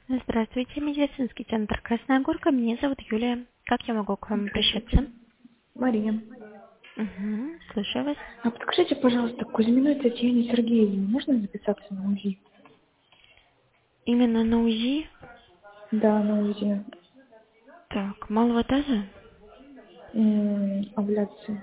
Здравствуйте, медицинский центр Красная Горка. Меня зовут Юлия. Как я могу к вам обращаться? Здравствуйте. Мария. Угу, слушаю вас. А подскажите, пожалуйста, к Кузьминой Татьяне Сергеевне можно записаться на УЗИ? Именно на УЗИ? Да, на УЗИ. Так, малого таза? Овуляции,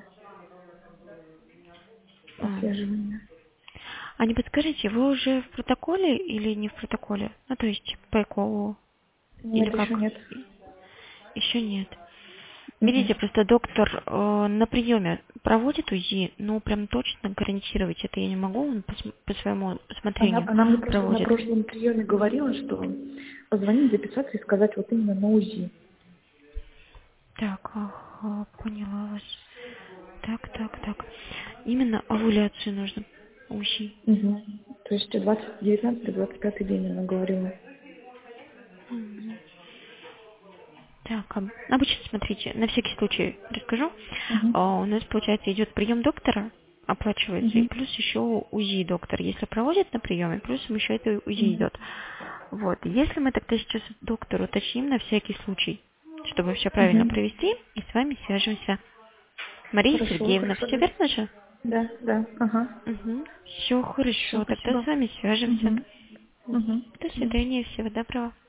А. отслеживания. А не подскажите, вы уже в протоколе или не в протоколе? Ну, то есть по ЭКО или Нет, еще как? нет. Еще нет. Мгм. Видите, просто доктор на приеме проводит УЗИ, но прям точно гарантировать это я не могу, он по своему Она, усмотрению она мне просто на проводит. прошлом приеме говорила, что позвонить, записаться и сказать вот именно на УЗИ. Так, ага, поняла вас. Так. Именно овуляцию нужно. УЗИ. Угу. То есть 19-25 день она говорила. Мгм. Так, обычно, смотрите, на всякий случай расскажу. Угу. У нас, получается, идет прием доктора, оплачивается, и Угу. плюс еще УЗИ доктор. Если проводит на приеме, плюсом еще это УЗИ Угу. идет. Вот. Если мы тогда сейчас доктору уточним на всякий случай, чтобы все правильно Угу. провести, и с вами свяжемся. Мария Хорошо, Сергеевна, хорошо. все верно же? Да, да, ага. Угу. Все Все, хорошо, тогда с спасибо. вами свяжемся. Угу. Угу. До Спасибо. свидания, всего доброго.